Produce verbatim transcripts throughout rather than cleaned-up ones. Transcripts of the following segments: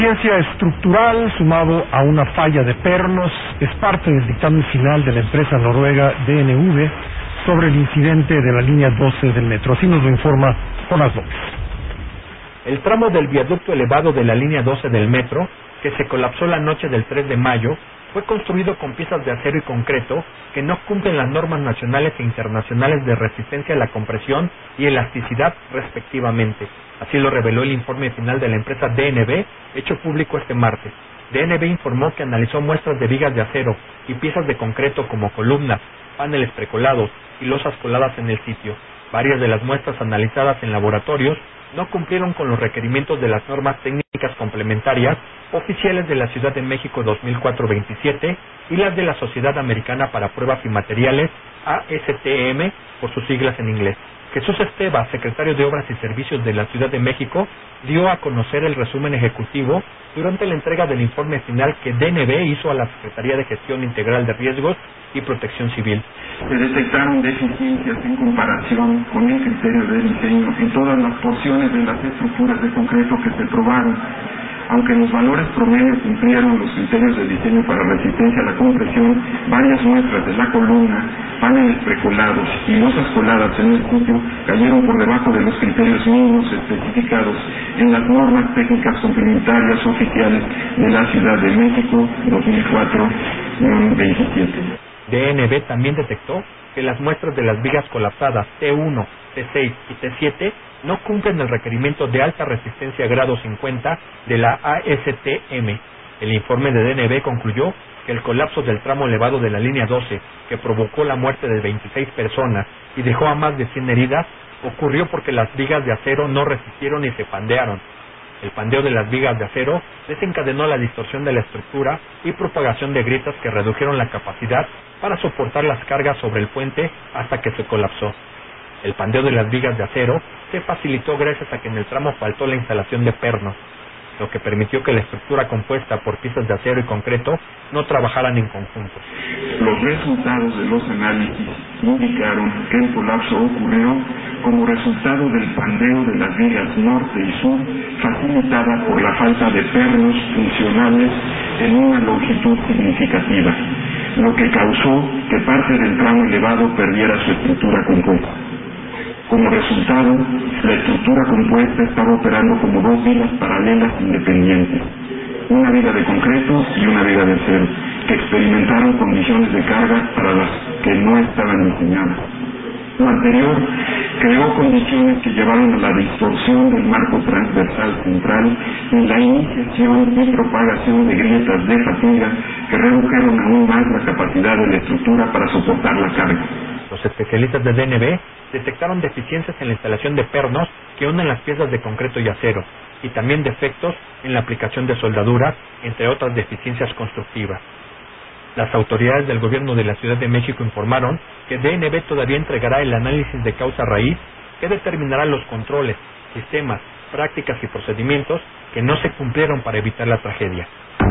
Ciencia estructural sumado a una falla de pernos es parte del dictamen final de la empresa noruega D N V sobre el incidente de la línea doce del metro. Así nos lo informa Jonás López. El tramo del viaducto elevado de la línea doce del metro, que se colapsó la noche del tres de mayo, fue construido con piezas de acero y concreto que no cumplen las normas nacionales e internacionales de resistencia a la compresión y elasticidad respectivamente. Así lo reveló el informe final de la empresa D N V, hecho público este martes. D N V informó que analizó muestras de vigas de acero y piezas de concreto como columnas, paneles precolados y losas coladas en el sitio. Varias de las muestras analizadas en laboratorios no cumplieron con los requerimientos de las normas técnicas complementarias oficiales de la Ciudad de México dos mil cuatro veintisiete y las de la Sociedad Americana para Pruebas y Materiales, A S T M, por sus siglas en inglés. Jesús Esteva, secretario de Obras y Servicios de la Ciudad de México, dio a conocer el resumen ejecutivo durante la entrega del informe final que D N V hizo a la Secretaría de Gestión Integral de Riesgos y Protección Civil. Se detectaron deficiencias en comparación con el criterio de diseño en todas las porciones de las estructuras de concreto que se probaron. Aunque los valores promedios cumplieron los criterios de diseño para resistencia a la compresión, varias muestras de la columna, paneles precolados y losas coladas en el sitio cayeron por debajo de los criterios mínimos especificados en las normas técnicas complementarias oficiales de la Ciudad de México dos mil cuatro veintisiete. D N V también detectó que las muestras de las vigas colapsadas T uno, T seis y T siete no cumplen el requerimiento de alta resistencia grado cincuenta de la A S T M. El informe de D N V concluyó que el colapso del tramo elevado de la línea doce, que provocó la muerte de veintiséis personas y dejó a más de cien heridas, ocurrió porque las vigas de acero no resistieron y se pandearon. El pandeo de las vigas de acero desencadenó la distorsión de la estructura y propagación de grietas que redujeron la capacidad para soportar las cargas sobre el puente hasta que se colapsó. El pandeo de las vigas de acero se facilitó gracias a que en el tramo faltó la instalación de pernos, lo que permitió que la estructura compuesta por piezas de acero y concreto no trabajaran en conjunto. Los resultados de los análisis indicaron que el colapso ocurrió como resultado del pandeo de las vigas norte y sur, facilitada por la falta de pernos funcionales en una longitud significativa, lo que causó que parte del tramo elevado perdiera su estructura compuesta. Como resultado, la estructura compuesta estaba operando como dos vigas paralelas independientes, una viga de concreto y una viga de acero, que experimentaron condiciones de carga para las que no estaban diseñadas. Lo anterior creó condiciones que llevaron a la distorsión del marco transversal central y la iniciación y propagación de grietas de fatiga que redujeron aún más la capacidad de la estructura para soportar la carga. Los especialistas de D N V detectaron deficiencias en la instalación de pernos que unen las piezas de concreto y acero, y también defectos en la aplicación de soldaduras, entre otras deficiencias constructivas. Las autoridades del gobierno de la Ciudad de México informaron que D N V todavía entregará el análisis de causa raíz que determinará los controles, sistemas, prácticas y procedimientos que no se cumplieron para evitar la tragedia.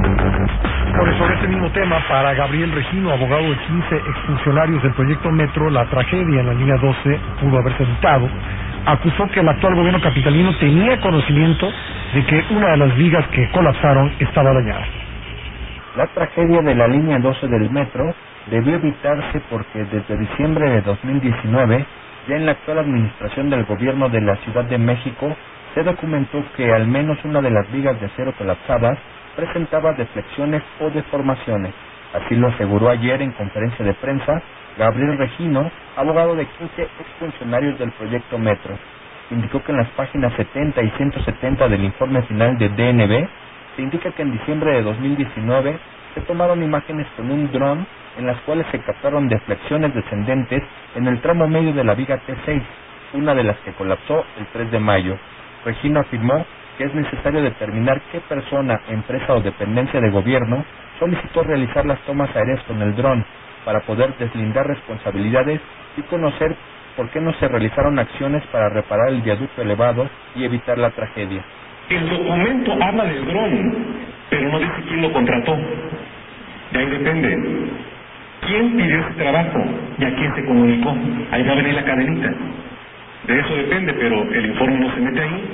Por sobre este mismo tema, para Gabriel Regino, abogado de quince exfuncionarios del proyecto Metro, la tragedia en la línea doce pudo haberse evitado. Acusó que el actual gobierno capitalino tenía conocimiento de que una de las vigas que colapsaron estaba dañada. La tragedia de la línea doce del metro debió evitarse porque desde diciembre de dos mil diecinueve, ya en la actual administración del gobierno de la Ciudad de México, se documentó que al menos una de las vigas de acero colapsadas presentaba deflexiones o deformaciones. Así lo aseguró ayer en conferencia de prensa Gabriel Regino, abogado de quince exfuncionarios del proyecto Metro. Indicó que en las páginas setenta y ciento setenta del informe final de D N V se indica que en diciembre de dos mil diecinueve se tomaron imágenes con un dron en las cuales se captaron deflexiones descendentes en el tramo medio de la viga T seis, una de las que colapsó el tres de mayo. Regino afirmó que es necesario determinar qué persona, empresa o dependencia de gobierno solicitó realizar las tomas aéreas con el dron para poder deslindar responsabilidades y conocer por qué no se realizaron acciones para reparar el viaducto elevado y evitar la tragedia. El documento habla del dron, pero no dice quién lo contrató. De ahí depende. ¿Quién pidió ese trabajo y a quién se comunicó? Ahí va a venir la cadenita. De eso depende, pero el informe no se mete ahí.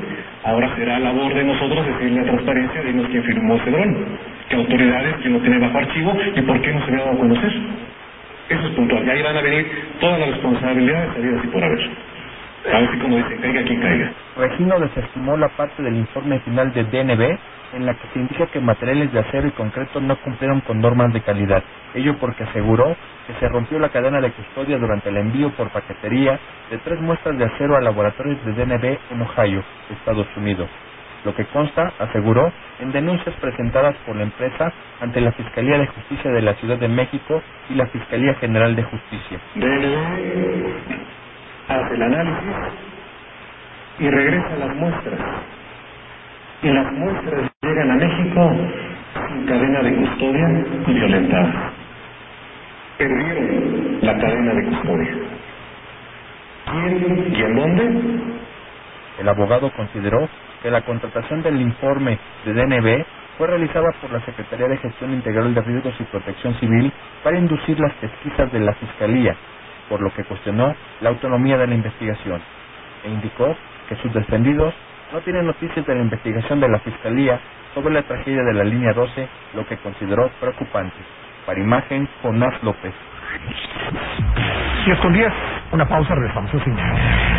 Ahora será labor de nosotros decirle a Transparencia, dinos quién firmó ese dron, qué autoridades, quién lo tiene bajo archivo y por qué no se había dado a conocer. Eso es puntual, y ahí van a venir todas las responsabilidades habidas y por haber. Así como dice, caiga quien caiga. Regino desestimó la parte del informe final de D N B en la que se indica que materiales de acero y concreto no cumplieron con normas de calidad, ello porque aseguró que se rompió la cadena de custodia durante el envío por paquetería de tres muestras de acero a laboratorios de D N B en Ohio, Estados Unidos, lo que consta, aseguró, en denuncias presentadas por la empresa ante la Fiscalía de Justicia de la Ciudad de México y la Fiscalía General de Justicia. D N B hace el análisis y regresa las muestras. Y las muestras llegan a México sin cadena de custodia y violentadas. Perdieron la cadena de custodia. ¿Quién y en dónde? El abogado consideró que la contratación del informe de D N B fue realizada por la Secretaría de Gestión Integral de Riesgos y Protección Civil para inducir las pesquisas de la Fiscalía, por lo que cuestionó la autonomía de la investigación, e indicó que sus defendidos no tienen noticias de la investigación de la Fiscalía sobre la tragedia de la línea doce, lo que consideró preocupante. Para Imagen, Jonás López. diez con diez, una pausa, regresamos al cine.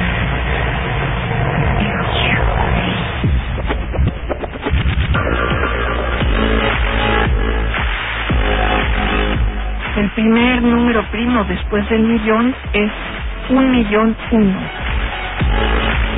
El primer número primo después del millón es un millón uno.